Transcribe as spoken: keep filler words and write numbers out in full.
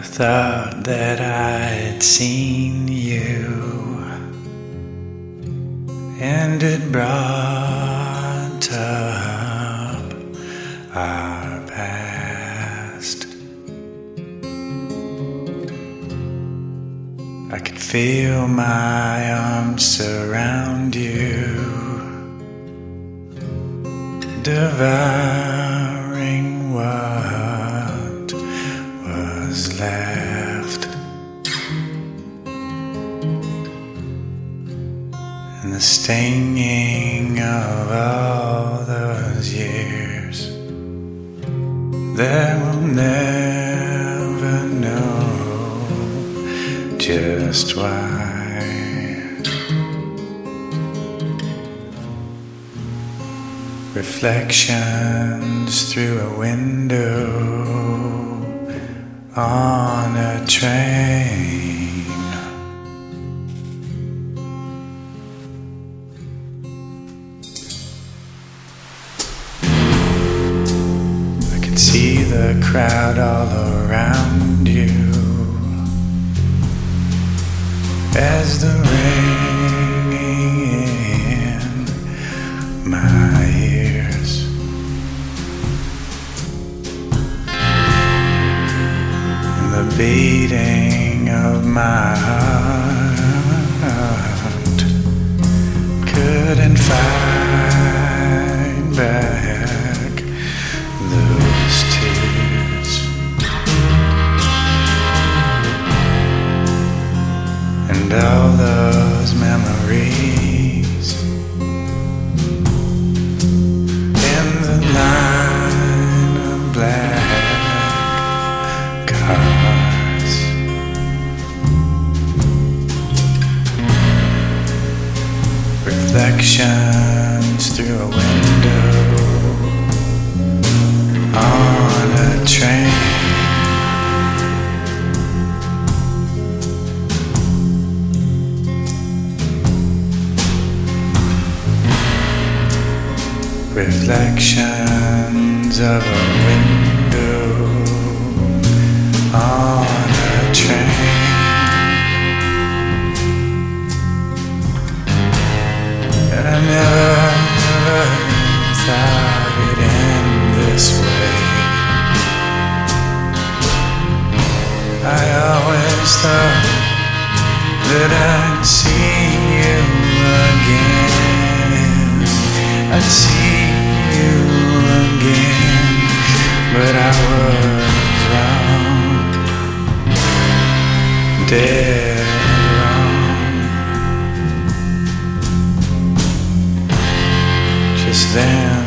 thought that I'd seen you, and it brought up our past. I could feel my arms surround you, devouring what was left, and the stinging of all those years that we'll never know just why. Reflections through a window on a train. I could see the crowd all around you as the ringing in my ears, and the beating of my heart couldn't fight back those tears. And all those memories in the line of black cars, reflections through a window on a train. Reflections of a window on a train. And I never, never thought it'd end this way. I always thought that I'd see you again. I'd see you again, but I was wrong, dead wrong. Just then